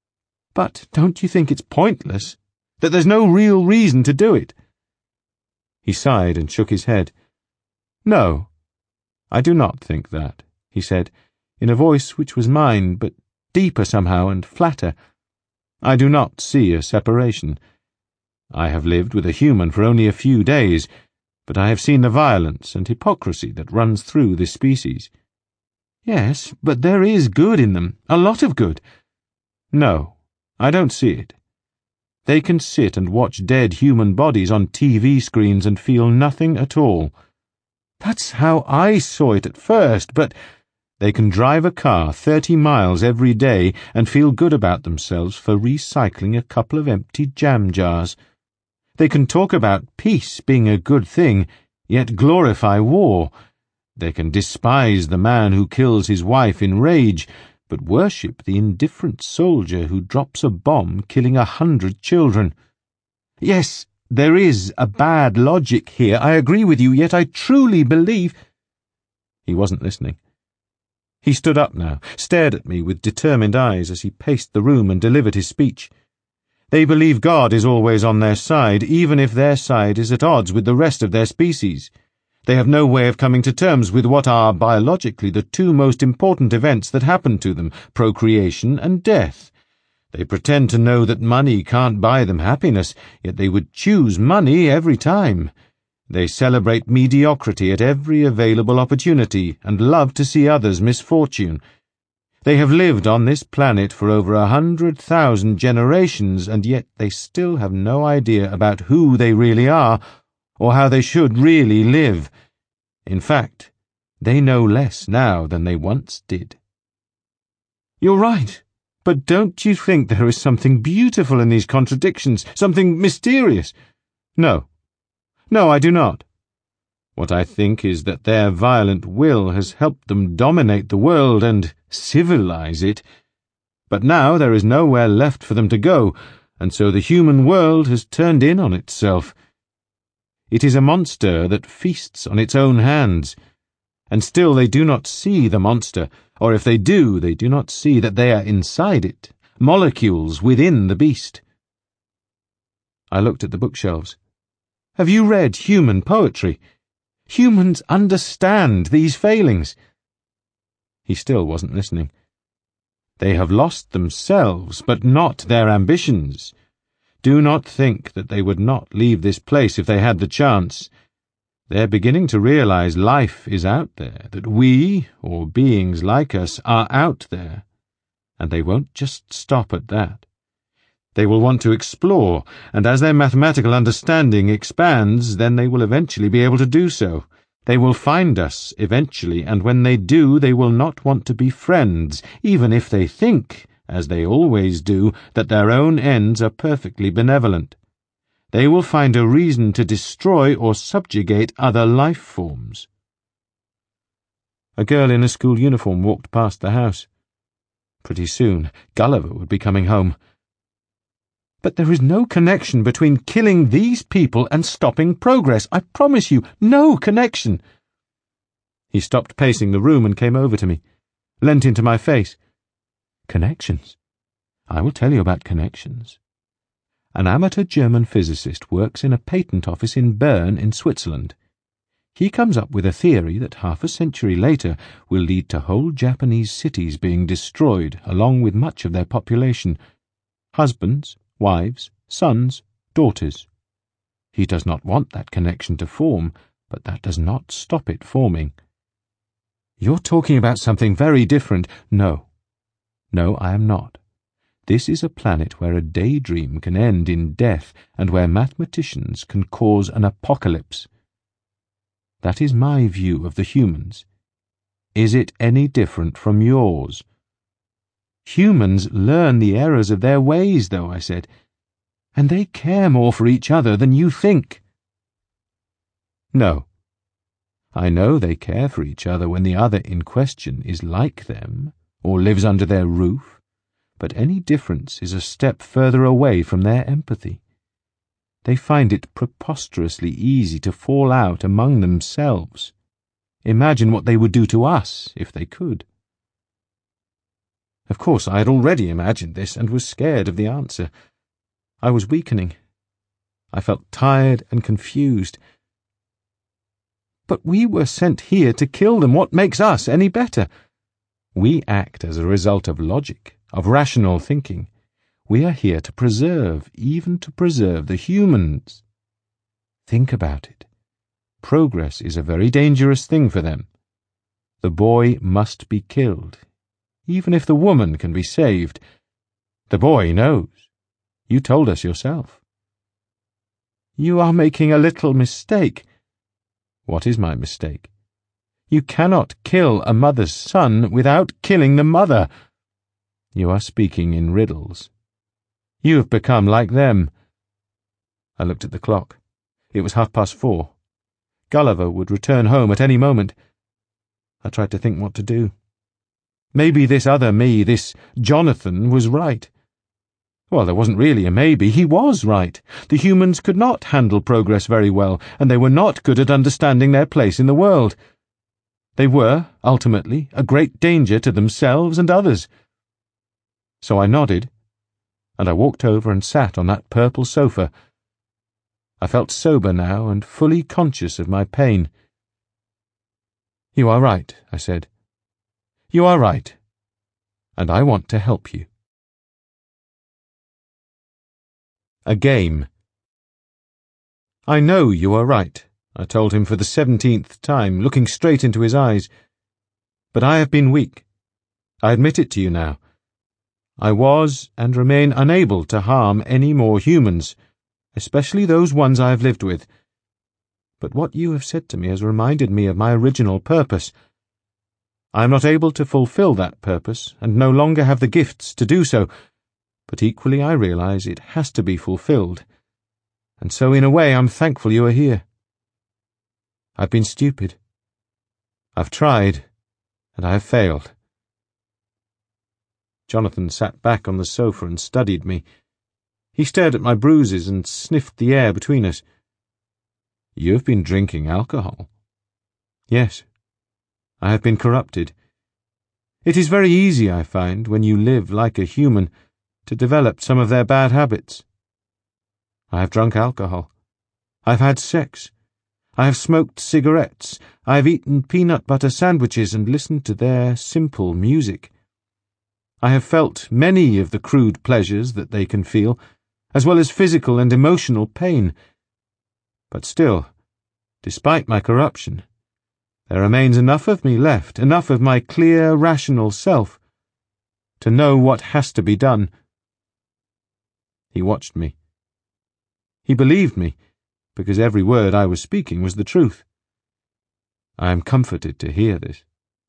But don't you think it's pointless? That there's no real reason to do it? He sighed and shook his head. No, I do not think that, he said, in a voice which was mine, but deeper somehow and flatter. I do not see a separation. I have lived with a human for only a few days, but I have seen the violence and hypocrisy that runs through this species. Yes, but there is good in them, a lot of good. No, I don't see it. They can sit and watch dead human bodies on T V screens and feel nothing at all. That's how I saw it at first, but they can drive a car thirty miles every day and feel good about themselves for recycling a couple of empty jam jars. They can talk about peace being a good thing, yet glorify war. They can despise the man who kills his wife in rage, but worship the indifferent soldier who drops a bomb killing a hundred children. Yes, there is a bad logic here, I agree with you, yet I truly believe— He wasn't listening. He stood up now, stared at me with determined eyes as he paced the room and delivered his speech. They believe God is always on their side, even if their side is at odds with the rest of their species. They have no way of coming to terms with what are, biologically, the two most important events that happen to them, procreation and death. They pretend to know that money can't buy them happiness, yet they would choose money every time. They celebrate mediocrity at every available opportunity and love to see others' misfortune. They have lived on this planet for over a hundred thousand generations, and yet they still have no idea about who they really are, or how they should really live. In fact, they know less now than they once did. You're right, but don't you think there is something beautiful in these contradictions, something mysterious? No. No, I do not. What I think is that their violent will has helped them dominate the world and civilize it. But now there is nowhere left for them to go, and so the human world has turned in on itself. It is a monster that feasts on its own hands, and still they do not see the monster, or if they do, they do not see that they are inside it, molecules within the beast. I looked at the bookshelves. Have you read human poetry? Humans understand these failings. He still wasn't listening. They have lost themselves, but not their ambitions. Do not think that they would not leave this place if they had the chance. They're beginning to realize life is out there, that we, or beings like us, are out there. And they won't just stop at that. They will want to explore, and as their mathematical understanding expands, then they will eventually be able to do so. They will find us eventually, and when they do, they will not want to be friends, even if they think, as they always do, that their own ends are perfectly benevolent. They will find a reason to destroy or subjugate other life forms. A girl in a school uniform walked past the house. Pretty soon, Gulliver would be coming home. But there is no connection between killing these people and stopping progress. I promise you, no connection. He stopped pacing the room and came over to me, leant into my face. Connections? I will tell you about connections. An amateur German physicist works in a patent office in Bern in Switzerland. He comes up with a theory that half a century later will lead to whole Japanese cities being destroyed along with much of their population. Husbands, wives, sons, daughters. He does not want that connection to form, but that does not stop it forming. You're talking about something very different. No. No, I am not. This is a planet where a daydream can end in death and where mathematicians can cause an apocalypse. That is my view of the humans. Is it any different from yours? Humans learn the errors of their ways, though, I said, and they care more for each other than you think. No. I know they care for each other when the other in question is like them, or lives under their roof, but any difference is a step further away from their empathy. They find it preposterously easy to fall out among themselves. Imagine what they would do to us if they could. Of course, I had already imagined this and was scared of the answer. I was weakening. I felt tired and confused. But we were sent here to kill them. What makes us any better? We act as a result of logic, of rational thinking. We are here to preserve, even to preserve the humans. Think about it. Progress is a very dangerous thing for them. The boy must be killed, even if the woman can be saved. The boy knows. You told us yourself. You are making a little mistake. What is my mistake? You cannot kill a mother's son without killing the mother. You are speaking in riddles. You have become like them. I looked at the clock. It was half past four. Gulliver would return home at any moment. I tried to think what to do. Maybe this other me, this Jonathan, was right. Well, there wasn't really a maybe. He was right. The humans could not handle progress very well, and they were not good at understanding their place in the world. They were, ultimately, a great danger to themselves and others. So I nodded, and I walked over and sat on that purple sofa. I felt sober now and fully conscious of my pain. You are right, I said. You are right, and I want to help you. A game. I know you are right, I told him for the seventeenth time, looking straight into his eyes. But I have been weak. I admit it to you now. I was and remain unable to harm any more humans, especially those ones I have lived with. But what you have said to me has reminded me of my original purpose. I am not able to fulfill that purpose, and no longer have the gifts to do so, but equally I realize it has to be fulfilled, and so in a way I'm thankful you are here. I've been stupid. I've tried, and I have failed. Jonathan sat back on the sofa and studied me. He stared at my bruises and sniffed the air between us. You have been drinking alcohol. Yes, I have been corrupted. It is very easy, I find, when you live like a human, to develop some of their bad habits. I have drunk alcohol. I have had sex. I have smoked cigarettes. I have eaten peanut butter sandwiches and listened to their simple music. I have felt many of the crude pleasures that they can feel, as well as physical and emotional pain. But still, despite my corruption, there remains enough of me left, enough of my clear, rational self, to know what has to be done. He watched me. He believed me, because every word I was speaking was the truth. I am comforted to hear this.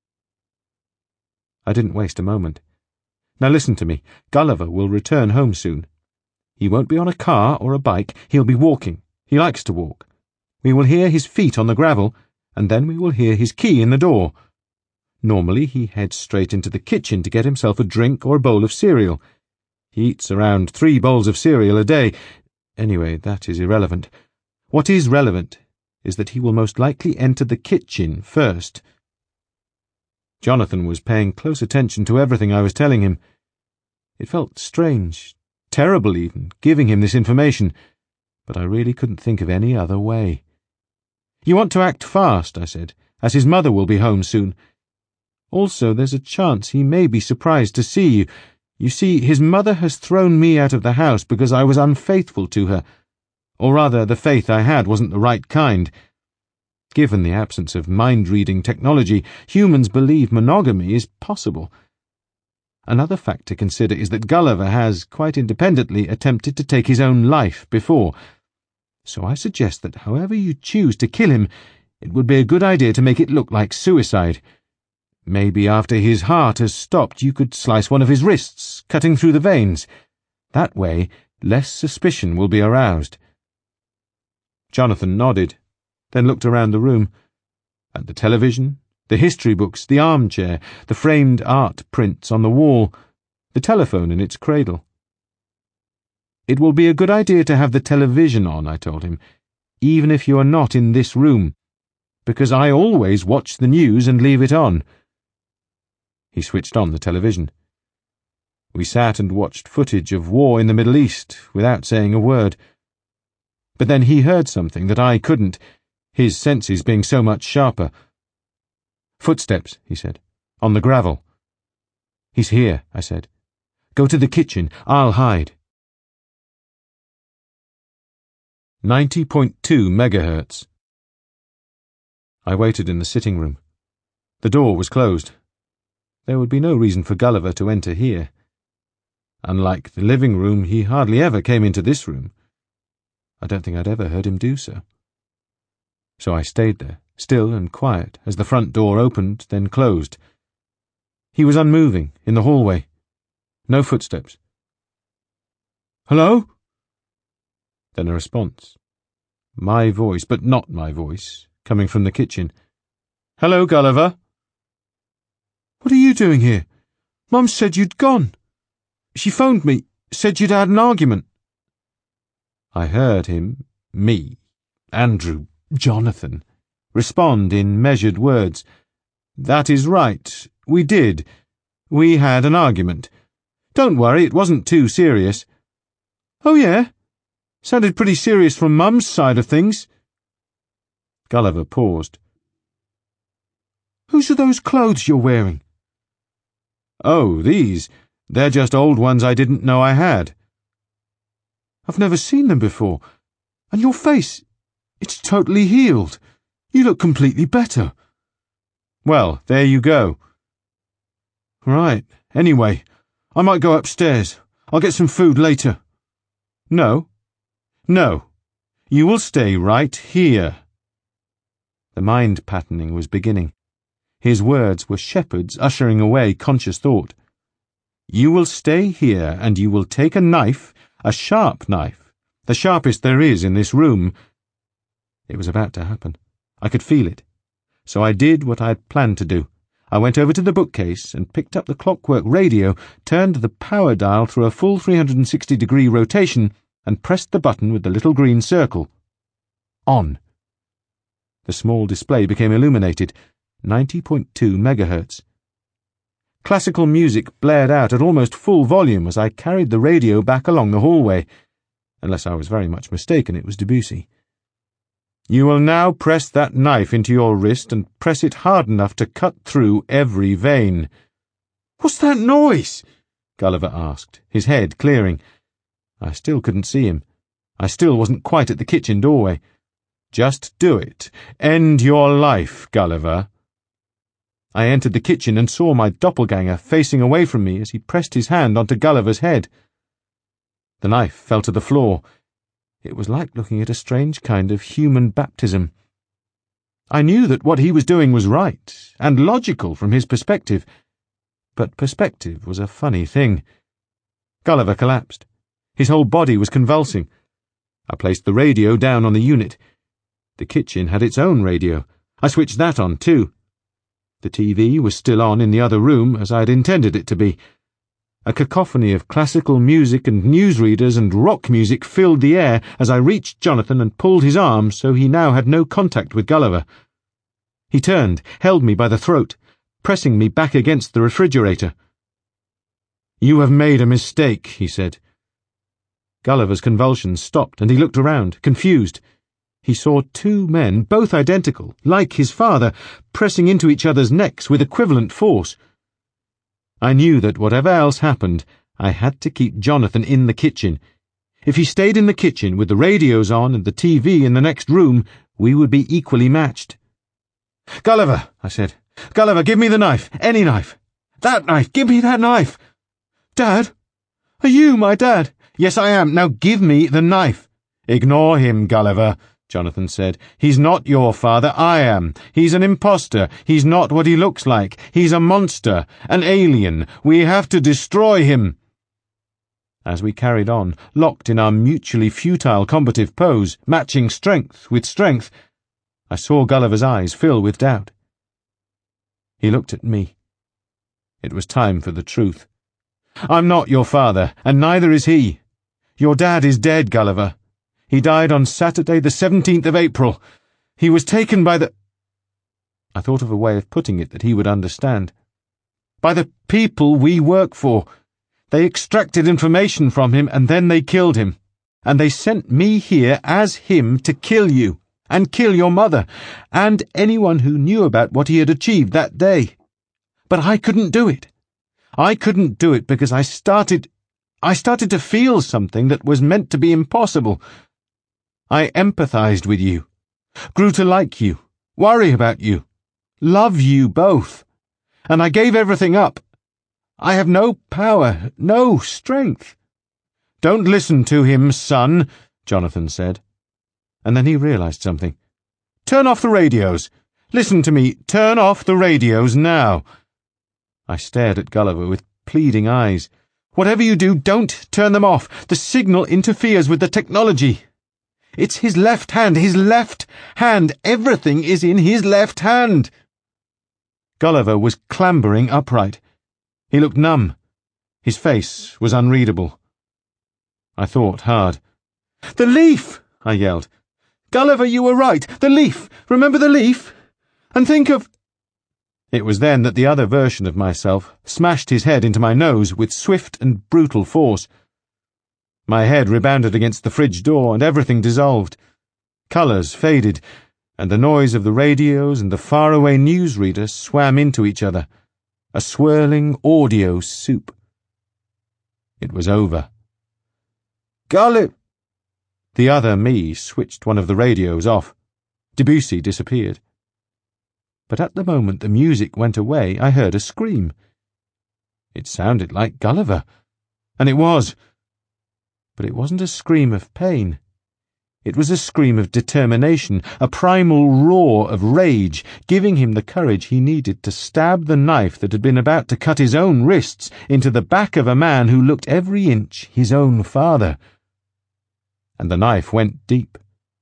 I didn't waste a moment. Now listen to me. Gulliver will return home soon. He won't be on a car or a bike. He'll be walking. He likes to walk. We will hear his feet on the gravel, and then we will hear his key in the door. Normally he heads straight into the kitchen to get himself a drink or a bowl of cereal. He eats around three bowls of cereal a day. Anyway, that is irrelevant. What is relevant is that he will most likely enter the kitchen first. Jonathan was paying close attention to everything I was telling him. It felt strange, terrible even, giving him this information, but I really couldn't think of any other way. You want to act fast, I said, as his mother will be home soon. Also, there's a chance he may be surprised to see you. You see, his mother has thrown me out of the house because I was unfaithful to her. Or rather, the faith I had wasn't the right kind. Given the absence of mind-reading technology, humans believe monogamy is possible. Another fact to consider is that Gulliver has, quite independently, attempted to take his own life before. So I suggest that however you choose to kill him, it would be a good idea to make it look like suicide. Maybe after his heart has stopped you could slice one of his wrists, cutting through the veins. That way, less suspicion will be aroused. Jonathan nodded, then looked around the room. At the television, the history books, the armchair, the framed art prints on the wall, the telephone in its cradle. It will be a good idea to have the television on, I told him, even if you are not in this room, because I always watch the news and leave it on. He switched on the television. We sat and watched footage of war in the Middle East without saying a word. But then he heard something that I couldn't, his senses being so much sharper. Footsteps, he said, on the gravel. He's here, I said. Go to the kitchen, I'll hide. ninety point two megahertz. I waited in the sitting room. The door was closed. There would be no reason for Gulliver to enter here. Unlike the living room, he hardly ever came into this room. I don't think I'd ever heard him do so. So I stayed there, still and quiet, as the front door opened, then closed. He was unmoving, in the hallway. No footsteps. Hello? Then a response. My voice, but not my voice, coming from the kitchen. Hello, Gulliver. What are you doing here? Mum said you'd gone. She phoned me, said you'd had an argument. I heard him, me, Andrew, Jonathan, respond in measured words. That is right. We did. We had an argument. Don't worry, it wasn't too serious. Oh, yeah? Sounded pretty serious from Mum's side of things. Gulliver paused. Whose are those clothes you're wearing? Oh, these. They're just old ones I didn't know I had. I've never seen them before. And your face, it's totally healed. You look completely better. Well, there you go. Right. Anyway, I might go upstairs. I'll get some food later. No. No. You will stay right here. The mind patterning was beginning. His words were shepherds ushering away conscious thought. You will stay here, and you will take a knife, a sharp knife, the sharpest there is in this room. It was about to happen. I could feel it. So I did what I had planned to do. I went over to the bookcase and picked up the clockwork radio, turned the power dial through a full three hundred sixty degree rotation, and pressed the button with the little green circle. On. The small display became illuminated. ninety point two megahertz. Classical music blared out at almost full volume as I carried the radio back along the hallway. Unless I was very much mistaken, it was Debussy. You will now press that knife into your wrist and press it hard enough to cut through every vein. What's that noise? Gulliver asked, his head clearing. I still couldn't see him. I still wasn't quite at the kitchen doorway. Just do it. End your life, Gulliver. I entered the kitchen and saw my doppelganger facing away from me as he pressed his hand onto Gulliver's head. The knife fell to the floor. It was like looking at a strange kind of human baptism. I knew that what he was doing was right, and logical from his perspective. But perspective was a funny thing. Gulliver collapsed. His whole body was convulsing. I placed the radio down on the unit. The kitchen had its own radio. I switched that on, too. The T V was still on in the other room, as I had intended it to be. A cacophony of classical music and newsreaders and rock music filled the air as I reached Jonathan and pulled his arm so he now had no contact with Gulliver. He turned, held me by the throat, pressing me back against the refrigerator. You have made a mistake, he said. Gulliver's convulsions stopped and he looked around, confused. He saw two men, both identical, like his father, pressing into each other's necks with equivalent force. I knew that whatever else happened, I had to keep Jonathan in the kitchen. If he stayed in the kitchen with the radios on and the T V in the next room, we would be equally matched. Gulliver, I said. Gulliver, give me the knife. Any knife. That knife. Give me that knife. Dad? Are you my dad? Yes, I am. Now give me the knife. Ignore him, Gulliver, Jonathan said. He's not your father. I am. He's an imposter. He's not what he looks like. He's a monster. An alien. We have to destroy him. As we carried on, locked in our mutually futile combative pose, matching strength with strength, I saw Gulliver's eyes fill with doubt. He looked at me. It was time for the truth. I'm not your father, and neither is he. Your dad is dead, Gulliver. He died on Saturday the seventeenth of April. He was taken by the... I thought of a way of putting it that he would understand. By the people we work for. They extracted information from him, and then they killed him. And they sent me here as him to kill you, and kill your mother, and anyone who knew about what he had achieved that day. But I couldn't do it. I couldn't do it because I started... I started to feel something that was meant to be impossible. I empathized with you, grew to like you, worry about you, love you both, and I gave everything up. I have no power, no strength. Don't listen to him, son, Jonathan said. And then he realized something. Turn off the radios. Listen to me, turn off the radios now. I stared at Gulliver with pleading eyes. Whatever you do, don't turn them off. The signal interferes with the technology. It's his left hand, his left hand. Everything is in his left hand. Gulliver was clambering upright. He looked numb. His face was unreadable. I thought hard. The leaf! I yelled. Gulliver, you were right. The leaf! Remember the leaf? And think of... It was then that the other version of myself smashed his head into my nose with swift and brutal force. My head rebounded against the fridge door, and everything dissolved. Colours faded, and the noise of the radios and the faraway newsreader swam into each other, a swirling audio soup. It was over. Gulliver! The other me switched one of the radios off. Debussy disappeared. But at the moment the music went away, I heard a scream. It sounded like Gulliver, and it was. But it wasn't a scream of pain. It was a scream of determination, a primal roar of rage, giving him the courage he needed to stab the knife that had been about to cut his own wrists into the back of a man who looked every inch his own father. And the knife went deep.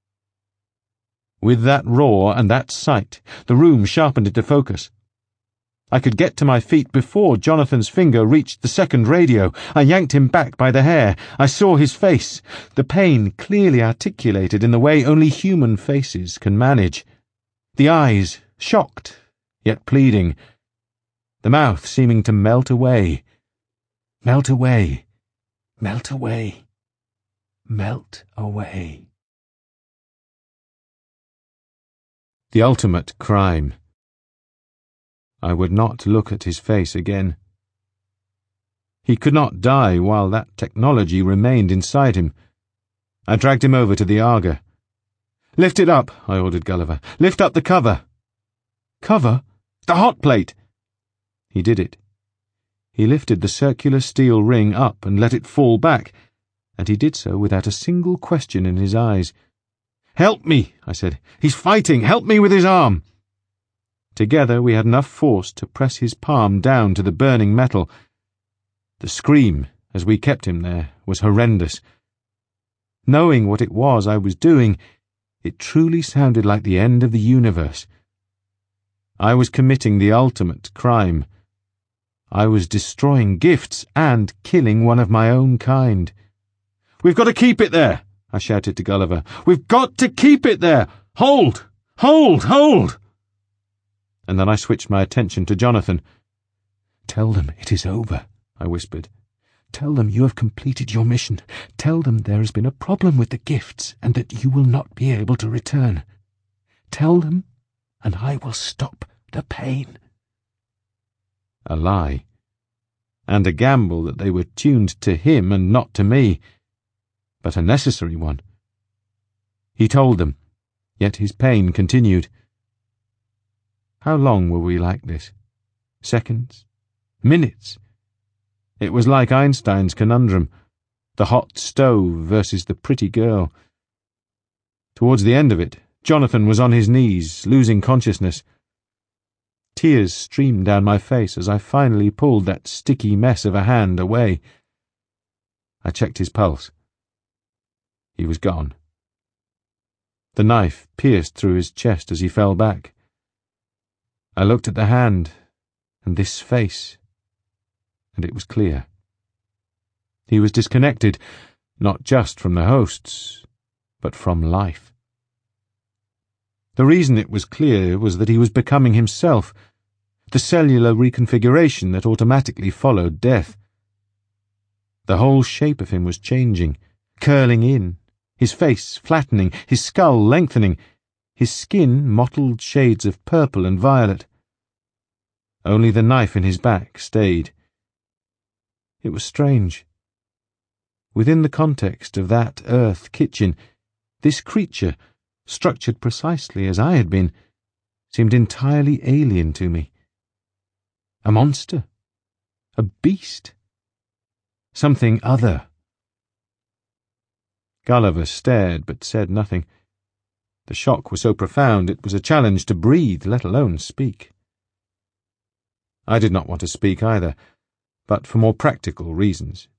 With that roar and that sight, the room sharpened into focus. I could get to my feet before Jonathan's finger reached the second radio. I yanked him back by the hair. I saw his face, the pain clearly articulated in the way only human faces can manage. The eyes, shocked, yet pleading. The mouth seeming to melt away. Melt away. Melt away. Melt away. The ultimate crime. I would not look at his face again. He could not die while that technology remained inside him. I dragged him over to the Aga. Lift it up, I ordered Gulliver. Lift up the cover. Cover? The hot plate! He did it. He lifted the circular steel ring up and let it fall back, and he did so without a single question in his eyes. Help me, I said. He's fighting. Help me with his arm. Together we had enough force to press his palm down to the burning metal. The scream, as we kept him there, was horrendous. Knowing what it was I was doing, it truly sounded like the end of the universe. I was committing the ultimate crime. I was destroying gifts and killing one of my own kind. We've got to keep it there, I shouted to Gulliver. We've got to keep it there! Hold! Hold! Hold! And then I switched my attention to Jonathan. Tell them it is over, I whispered. Tell them you have completed your mission. Tell them there has been a problem with the gifts and that you will not be able to return. Tell them, and I will stop the pain. A lie. And a gamble that they were tuned to him and not to me. But a necessary one. He told them, yet his pain continued. How long were we like this? Seconds? Minutes? It was like Einstein's conundrum, the hot stove versus the pretty girl. Towards the end of it, Jonathan was on his knees, losing consciousness. Tears streamed down my face as I finally pulled that sticky mess of a hand away. I checked his pulse. He was gone. The knife pierced through his chest as he fell back. I looked at the hand, and this face, and it was clear. He was disconnected, not just from the hosts, but from life. The reason it was clear was that he was becoming himself, the cellular reconfiguration that automatically followed death. The whole shape of him was changing, curling in, his face flattening, his skull lengthening, his skin mottled shades of purple and violet. Only the knife in his back stayed. It was strange. Within the context of that earth kitchen, this creature, structured precisely as I had been, seemed entirely alien to me. A monster? A beast? Something other. Gulliver stared but said nothing. The shock was so profound it was a challenge to breathe, let alone speak. I did not want to speak either, but for more practical reasons.